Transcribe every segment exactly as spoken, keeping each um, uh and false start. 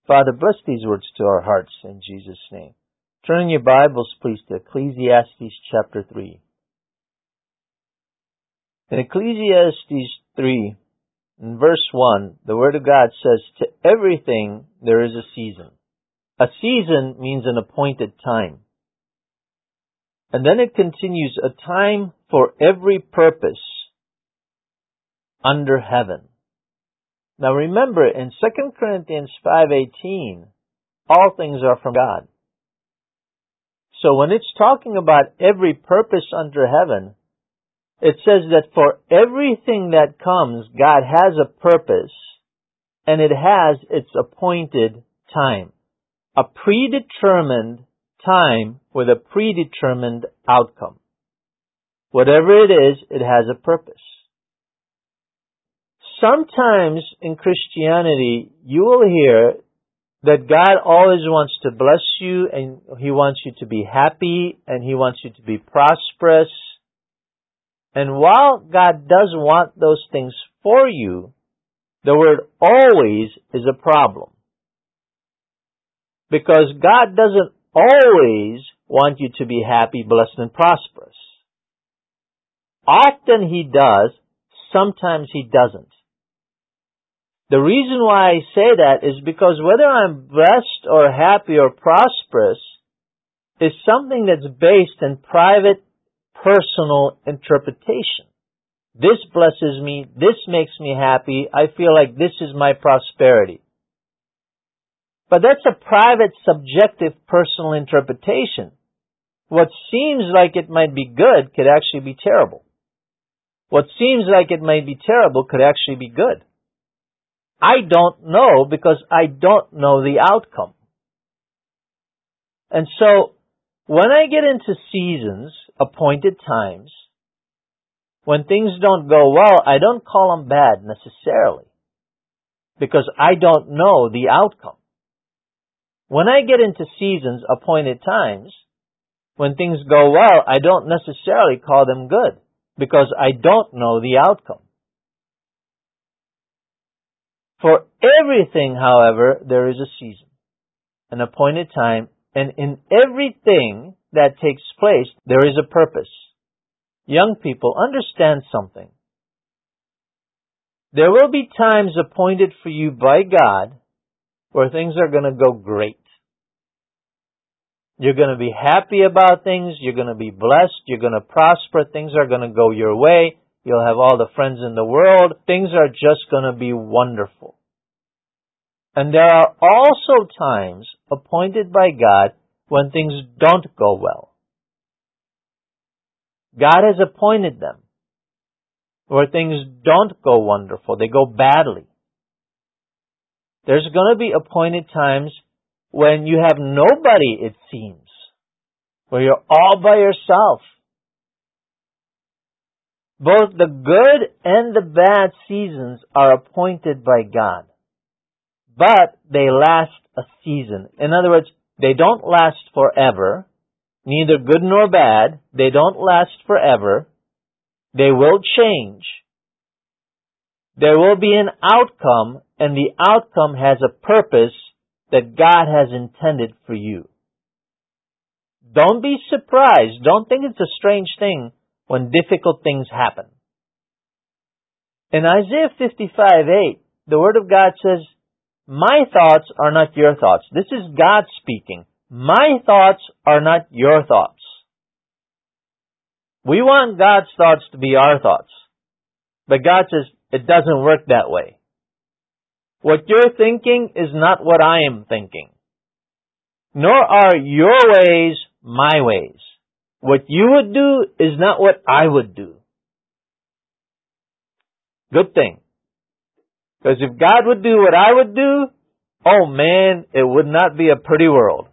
Father, bless these words to our hearts in Jesus' name. Turn in your Bibles, please, to Ecclesiastes chapter three. In Ecclesiastes three, in verse one, the Word of God says, "To everything there is a season." A season means an appointed time. And then it continues, "A time for every purpose under heaven." Now remember, in Second Corinthians five eighteen, all things are from God. So when it's talking about every purpose under heaven, it says that for everything that comes, God has a purpose, and it has its appointed time. A predetermined time with a predetermined outcome. Whatever it is, it has a purpose. Sometimes in Christianity, you will hear that God always wants to bless you, and He wants you to be happy, and He wants you to be prosperous. And while God does want those things for you, the word always is a problem. Because God doesn't always want you to be happy, blessed, and prosperous. Often He does, sometimes He doesn't. The reason why I say that is because whether I'm blessed or happy or prosperous is something that's based in private, personal interpretation. This blesses me, this makes me happy, I feel like this is my prosperity. But that's a private, subjective, personal interpretation. What seems like it might be good could actually be terrible. What seems like it might be terrible could actually be good. I don't know because I don't know the outcome. And so, when I get into seasons, appointed times, when things don't go well, I don't call them bad necessarily, because I don't know the outcome. When I get into seasons, appointed times, when things go well, I don't necessarily call them good, because I don't know the outcome. For everything, however, there is a season, an appointed time, and in everything that takes place, there is a purpose. Young people, understand something. There will be times appointed for you by God where things are going to go great. You're going to be happy about things, you're going to be blessed, you're going to prosper, things are going to go your way. You'll have all the friends in the world. Things are just going to be wonderful. And there are also times appointed by God when things don't go well. God has appointed them where things don't go wonderful. They go badly. There's going to be appointed times when you have nobody, it seems, where you're all by yourself. Both the good and the bad seasons are appointed by God. But they last a season. In other words, they don't last forever. Neither good nor bad. They don't last forever. They will change. There will be an outcome, and the outcome has a purpose that God has intended for you. Don't be surprised. Don't think it's a strange thing when difficult things happen. In Isaiah fifty-five eight, the Word of God says, "My thoughts are not your thoughts." This is God speaking. My thoughts are not your thoughts. We want God's thoughts to be our thoughts. But God says, it doesn't work that way. What you're thinking is not what I am thinking. Nor are your ways my ways. What you would do is not what I would do. Good thing. Because if God would do what I would do, oh man, it would not be a pretty world.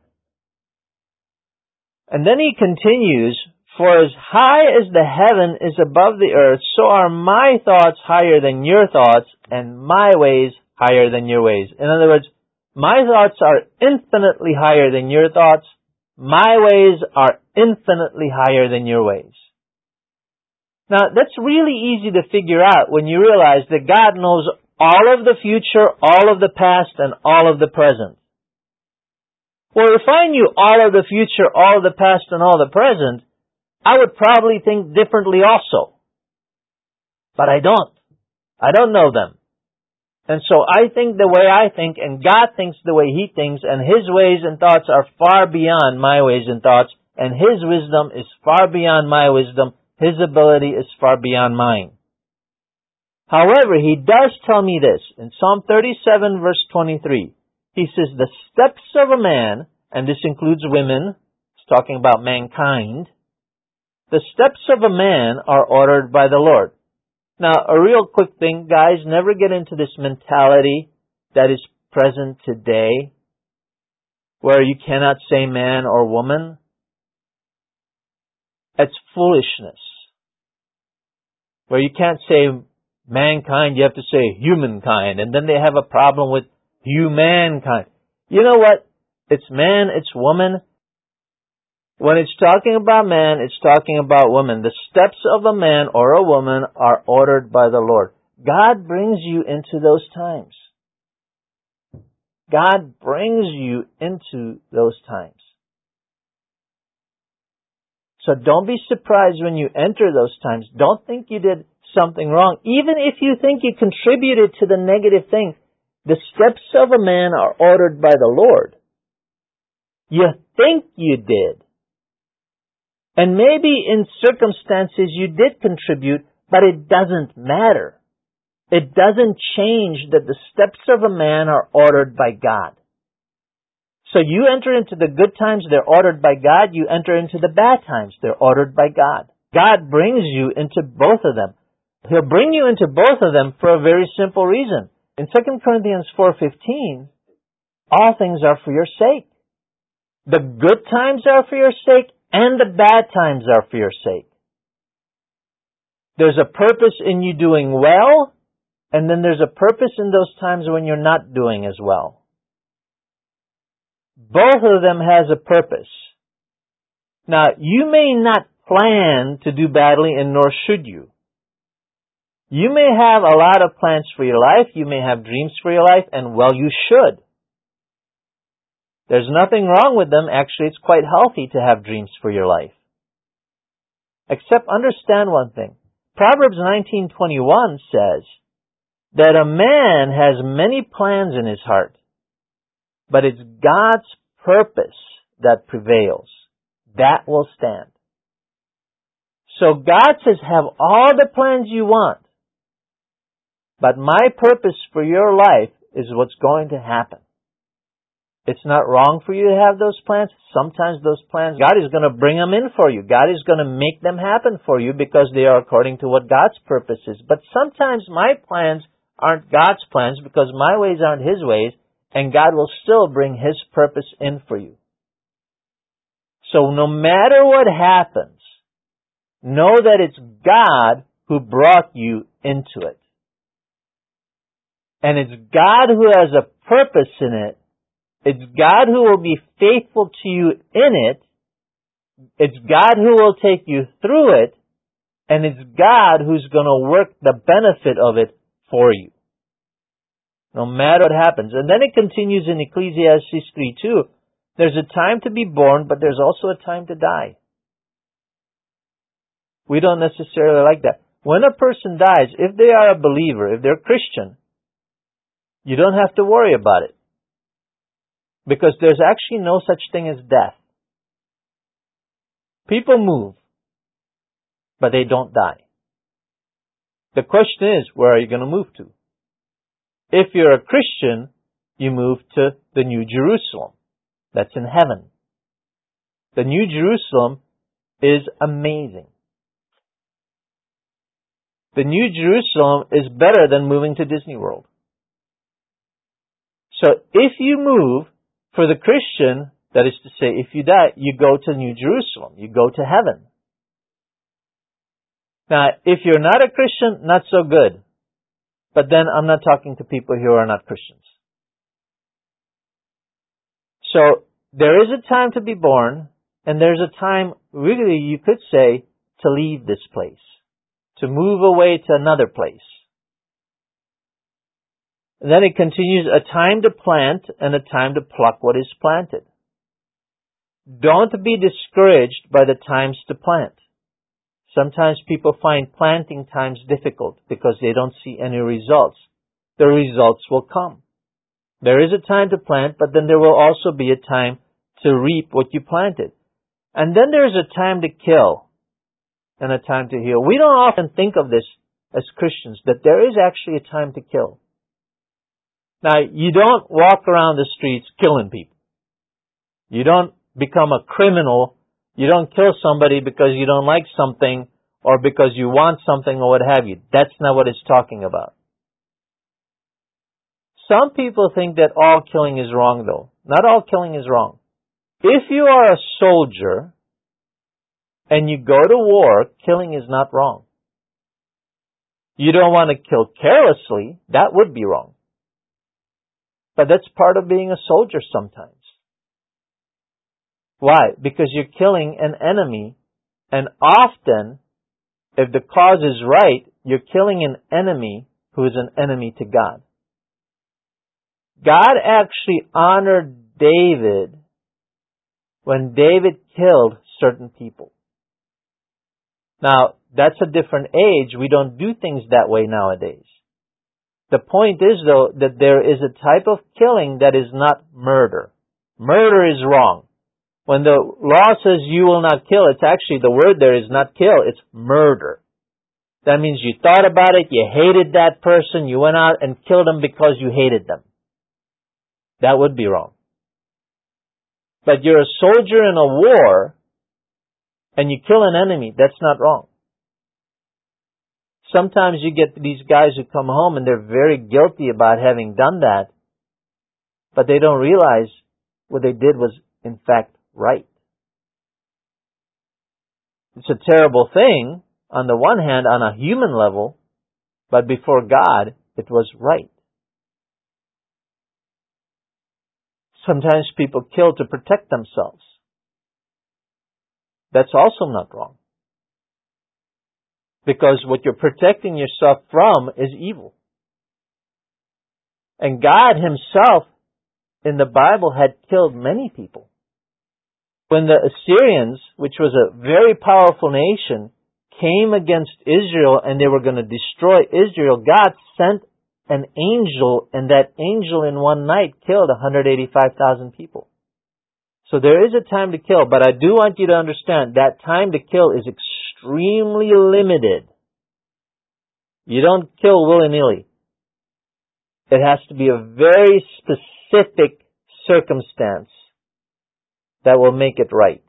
And then he continues, "For as high as the heaven is above the earth, so are my thoughts higher than your thoughts, and my ways higher than your ways." In other words, my thoughts are infinitely higher than your thoughts. My ways are infinitely higher than your ways. Now, that's really easy to figure out when you realize that God knows all of the future, all of the past, and all of the present. Well, if I knew all of the future, all of the past, and all the present, I would probably think differently also. But I don't. I don't know them. And so I think the way I think, and God thinks the way He thinks, and His ways and thoughts are far beyond my ways and thoughts, and His wisdom is far beyond my wisdom. His ability is far beyond mine. However, He does tell me this. In Psalm thirty-seven, verse twenty-three, He says, the steps of a man, and this includes women, it's talking about mankind, the steps of a man are ordered by the Lord. Now, a real quick thing, guys, never get into this mentality that is present today, where you cannot say man or woman. It's foolishness. Where you can't say mankind, you have to say humankind, and then they have a problem with humankind. You know what? It's man, it's woman. When it's talking about man, it's talking about woman. The steps of a man or a woman are ordered by the Lord. God brings you into those times. God brings you into those times. So don't be surprised when you enter those times. Don't think you did something wrong. Even if you think you contributed to the negative thing, the steps of a man are ordered by the Lord. You think you did. And maybe in circumstances you did contribute, but it doesn't matter. It doesn't change that the steps of a man are ordered by God. So you enter into the good times, they're ordered by God. You enter into the bad times, they're ordered by God. God brings you into both of them. He'll bring you into both of them for a very simple reason. In Second Corinthians four fifteen, all things are for your sake. The good times are for your sake, and the bad times are for your sake. There's a purpose in you doing well, and then there's a purpose in those times when you're not doing as well. Both of them has a purpose. Now, you may not plan to do badly, and nor should you. You may have a lot of plans for your life, you may have dreams for your life, and well, you should. There's nothing wrong with them. Actually, it's quite healthy to have dreams for your life. Except understand one thing. Proverbs nineteen twenty-one says that a man has many plans in his heart, but it's God's purpose that prevails. That will stand. So God says, have all the plans you want, but my purpose for your life is what's going to happen. It's not wrong for you to have those plans. Sometimes those plans, God is going to bring them in for you. God is going to make them happen for you because they are according to what God's purpose is. But sometimes my plans aren't God's plans because my ways aren't His ways, and God will still bring His purpose in for you. So no matter what happens, know that it's God who brought you into it. And it's God who has a purpose in it. It's God who will be faithful to you in it. It's God who will take you through it. And it's God who's going to work the benefit of it for you. No matter what happens. And then it continues in Ecclesiastes three two. There's a time to be born, but there's also a time to die. We don't necessarily like that. When a person dies, if they are a believer, if they're Christian, you don't have to worry about it. Because there's actually no such thing as death. People move, but they don't die. The question is, where are you going to move to? If you're a Christian, you move to the New Jerusalem. That's in heaven. The New Jerusalem is amazing. The New Jerusalem is better than moving to Disney World. So if you move, for the Christian, that is to say, if you die, you go to New Jerusalem. You go to heaven. Now, if you're not a Christian, not so good. But then I'm not talking to people who are not Christians. So, there is a time to be born, and there's a time, really, you could say, to leave this place. To move away to another place. And then it continues, a time to plant and a time to pluck what is planted. don't be discouraged by the times to plant. Sometimes people find planting times difficult because they don't see any results. The results will come. There is a time to plant, but then there will also be a time to reap what you planted. And then there's a time to kill and a time to heal. We don't often think of this as Christians, that there is actually a time to kill. Now, you don't walk around the streets killing people. You don't become a criminal. You don't kill somebody because you don't like something or because you want something or what have you. That's not what it's talking about. Some people think that all killing is wrong, though. Not all killing is wrong. If you are a soldier and you go to war, killing is not wrong. You don't want to kill carelessly. That would be wrong. But that's part of being a soldier sometimes. Why? Because you're killing an enemy, and often, if the cause is right, you're killing an enemy who is an enemy to God. God actually honored David when David killed certain people. Now, that's a different age. We don't do things that way nowadays. The point is, though, that there is a type of killing that is not murder. Murder is wrong. When the law says you will not kill, it's actually, the word there is not kill, it's murder. That means you thought about it, you hated that person, you went out and killed them because you hated them. That would be wrong. But you're a soldier in a war, and you kill an enemy, that's not wrong. Sometimes you get these guys who come home and they're very guilty about having done that, but they don't realize what they did was, in fact, right. It's a terrible thing, on the one hand, on a human level, but before God, it was right. Sometimes people kill to protect themselves. That's also not wrong. Because what you're protecting yourself from is evil. And God Himself, in the Bible, had killed many people. When the Assyrians, which was a very powerful nation, came against Israel and they were going to destroy Israel, God sent an angel, and that angel in one night killed one hundred eighty-five thousand people. So there is a time to kill, but I do want you to understand that time to kill is extremely limited. You don't kill willy-nilly. It has to be a very specific circumstance that will make it right.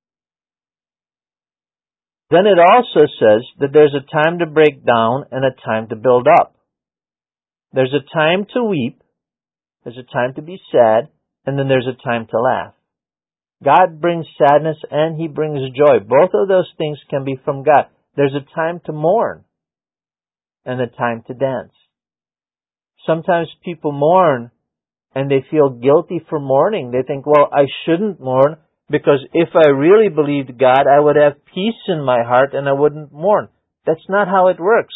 Then it also says that there's a time to break down and a time to build up. There's a time to weep, there's a time to be sad, and then there's a time to laugh. God brings sadness and He brings joy. Both of those things can be from God. There's a time to mourn and a time to dance. Sometimes people mourn and they feel guilty for mourning. They think, well, I shouldn't mourn because if I really believed God, I would have peace in my heart and I wouldn't mourn. That's not how it works.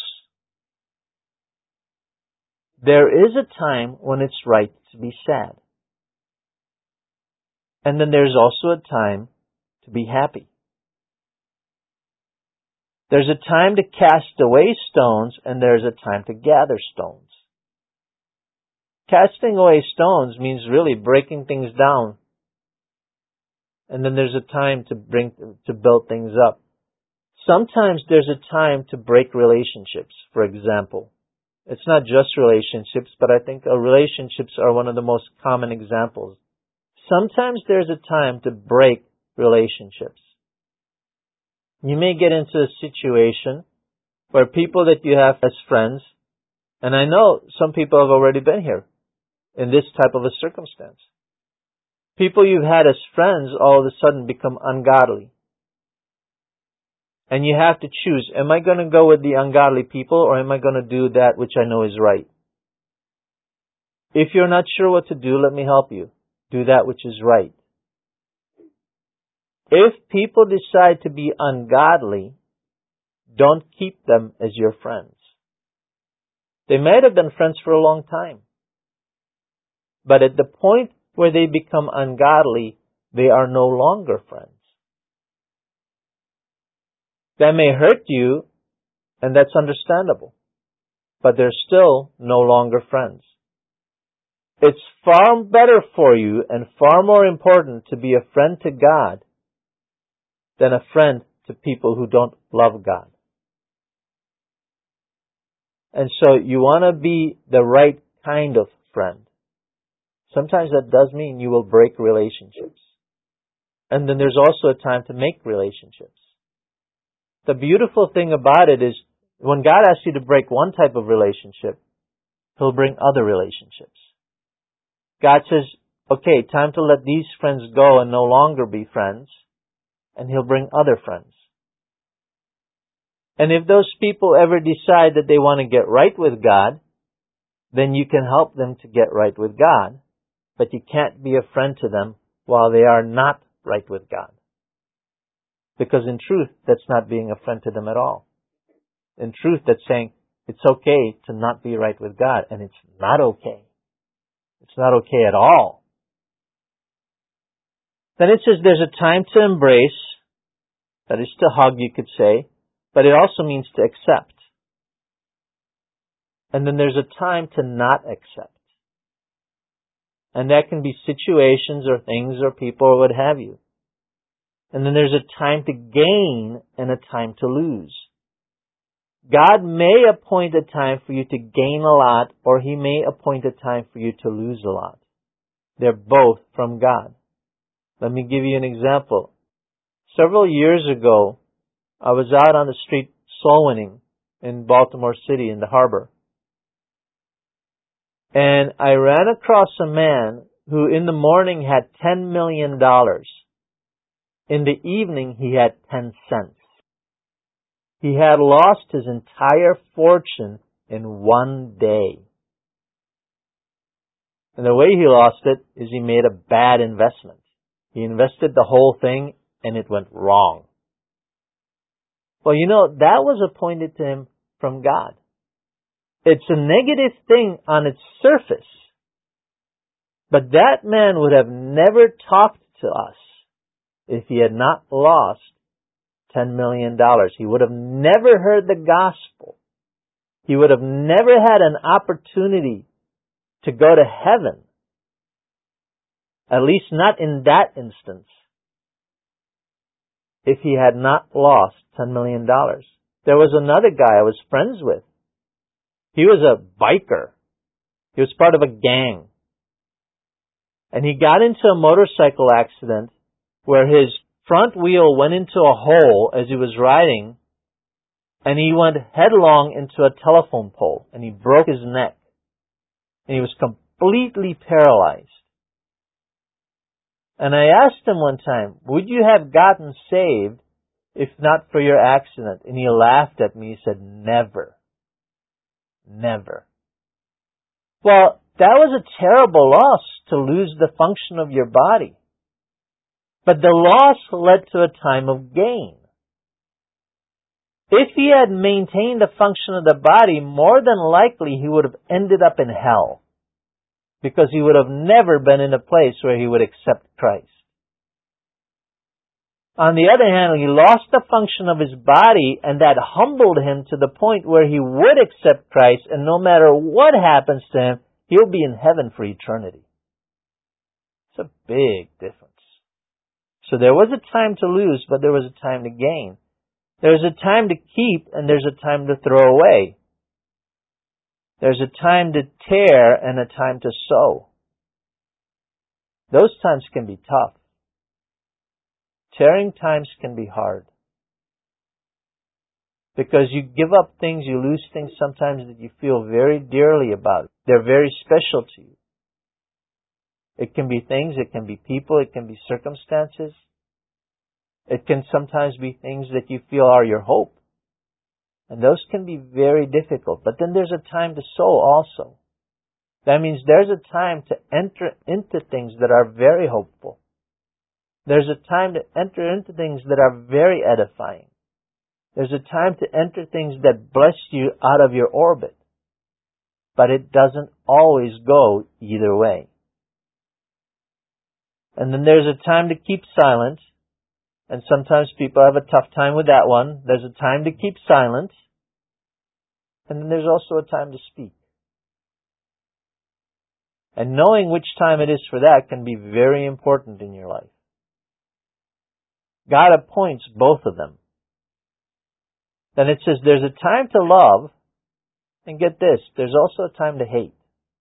There is a time when it's right to be sad. And then there's also a time to be happy. There's a time to cast away stones, and there's a time to gather stones. Casting away stones means really breaking things down. And then there's a time to bring, to build things up. Sometimes there's a time to break relationships, for example. It's not just relationships, but I think relationships are one of the most common examples. Sometimes there's a time to break relationships. You may get into a situation where people that you have as friends, and I know some people have already been here in this type of a circumstance. People you've had as friends all of a sudden become ungodly. And you have to choose, am I going to go with the ungodly people or am I going to do that which I know is right? If you're not sure what to do, let me help you. Do that which is right. If people decide to be ungodly, don't keep them as your friends. They might have been friends for a long time. But at the point where they become ungodly, they are no longer friends. That may hurt you, and that's understandable, but they're still no longer friends. It's far better for you and far more important to be a friend to God than a friend to people who don't love God. And so you want to be the right kind of friend. Sometimes that does mean you will break relationships. And then there's also a time to make relationships. The beautiful thing about it is when God asks you to break one type of relationship, He'll bring other relationships. God says, okay, time to let these friends go and no longer be friends, and He'll bring other friends. And if those people ever decide that they want to get right with God, then you can help them to get right with God, but you can't be a friend to them while they are not right with God. Because in truth, that's not being a friend to them at all. In truth, that's saying it's okay to not be right with God, and it's not okay. It's not okay at all. Then it says there's a time to embrace, that is to hug, you could say, but it also means to accept. And then there's a time to not accept. And that can be situations or things or people or what have you. And then there's a time to gain and a time to lose. God may appoint a time for you to gain a lot, or He may appoint a time for you to lose a lot. They're both from God. Let me give you an example. Several years ago, I was out on the street soul winning in Baltimore City in the harbor. And I ran across a man who in the morning had ten million dollars. In the evening, he had ten cents. He had lost his entire fortune in one day. And the way he lost it is he made a bad investment. He invested the whole thing and it went wrong. Well, you know, that was appointed to him from God. It's a negative thing on its surface. But that man would have never talked to us if he had not lost ten million dollars. He would have never heard the gospel. He would have never had an opportunity to go to heaven. At least not in that instance. If he had not lost ten million dollars. There was another guy I was friends with. He was a biker. He was part of a gang. And he got into a motorcycle accident where his front wheel went into a hole as he was riding, and he went headlong into a telephone pole, and he broke his neck. And he was completely paralyzed. And I asked him one time, would you have gotten saved if not for your accident? And he laughed at me. He said, never. Never. Well, that was a terrible loss to lose the function of your body. But the loss led to a time of gain. If he had maintained the function of the body, more than likely he would have ended up in hell. Because he would have never been in a place where he would accept Christ. On the other hand, he lost the function of his body, and that humbled him to the point where he would accept Christ, and no matter what happens to him, he'll be in heaven for eternity. It's a big difference. So there was a time to lose, but there was a time to gain. There's a time to keep, and there's a time to throw away. There's a time to tear and a time to sow. Those times can be tough. Tearing times can be hard. Because you give up things, you lose things sometimes that you feel very dearly about. They're very special to you. It can be things, it can be people, it can be circumstances. It can sometimes be things that you feel are your hope. And those can be very difficult. But then there's a time to sow also. That means there's a time to enter into things that are very hopeful. There's a time to enter into things that are very edifying. There's a time to enter things that bless you out of your orbit. But it doesn't always go either way. And then there's a time to keep silent. And sometimes people have a tough time with that one. There's a time to keep silent. And then there's also a time to speak. And knowing which time it is for that can be very important in your life. God appoints both of them. Then it says there's a time to love, and get this, there's also a time to hate.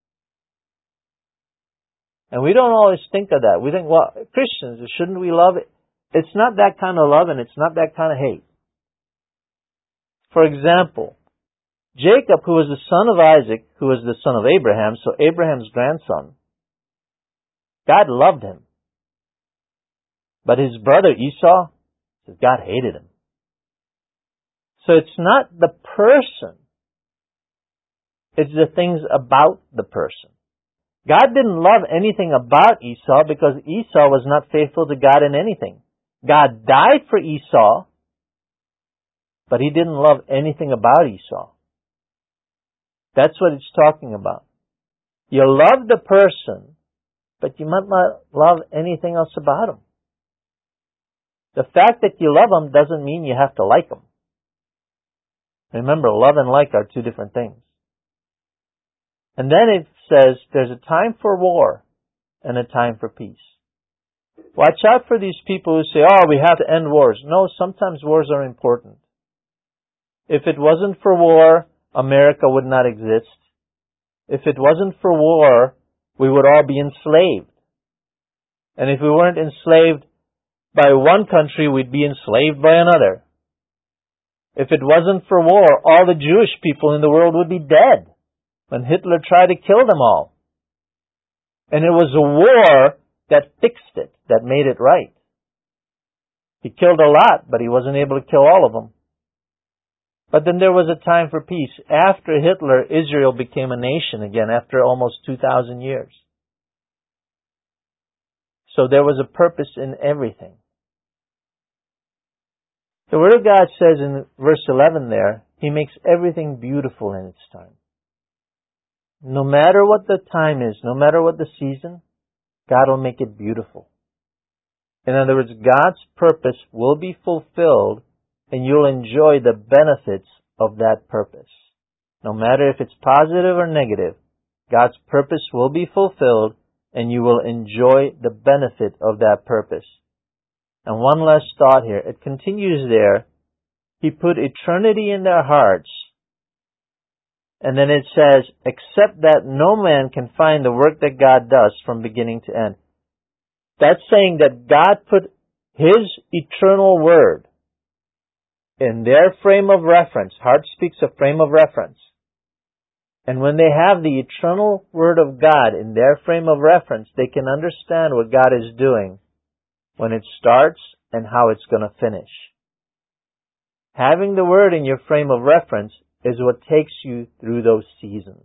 And we don't always think of that. We think, well, Christians, shouldn't we love it? It's not that kind of love and it's not that kind of hate. For example, Jacob, who was the son of Isaac, who was the son of Abraham, so Abraham's grandson, God loved him. But his brother Esau, God hated him. So it's not the person, it's the things about the person. God didn't love anything about Esau because Esau was not faithful to God in anything. God died for Esau, but He didn't love anything about Esau. That's what it's talking about. You love the person, but you might not love anything else about him. The fact that you love him doesn't mean you have to like him. Remember, love and like are two different things. And then it says there's a time for war and a time for peace. Watch out for these people who say, oh, we have to end wars. No, sometimes wars are important. If it wasn't for war, America would not exist. If it wasn't for war, we would all be enslaved. And if we weren't enslaved by one country, we'd be enslaved by another. If it wasn't for war, all the Jewish people in the world would be dead when Hitler tried to kill them all. And it was a war that fixed it, that made it right. He killed a lot, but he wasn't able to kill all of them. But then there was a time for peace. After Hitler, Israel became a nation again after almost two thousand years. So there was a purpose in everything. The Word of God says in verse eleven there, He makes everything beautiful in its time. No matter what the time is, no matter what the season, God will make it beautiful. In other words, God's purpose will be fulfilled and you'll enjoy the benefits of that purpose. No matter if it's positive or negative, God's purpose will be fulfilled and you will enjoy the benefit of that purpose. And one last thought here. It continues there. He put eternity in their hearts. And then it says, except that no man can find the work that God does from beginning to end. That's saying that God put His eternal word in their frame of reference. Hart speaks of frame of reference. And when they have the eternal word of God in their frame of reference, they can understand what God is doing when it starts and how it's going to finish. Having the word in your frame of reference is what takes you through those seasons.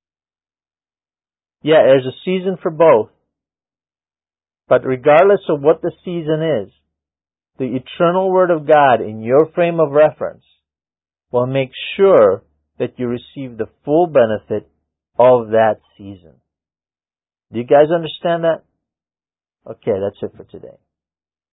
Yeah, there's a season for both. But regardless of what the season is, the eternal Word of God in your frame of reference will make sure that you receive the full benefit of that season. Do you guys understand that? Okay, that's it for today.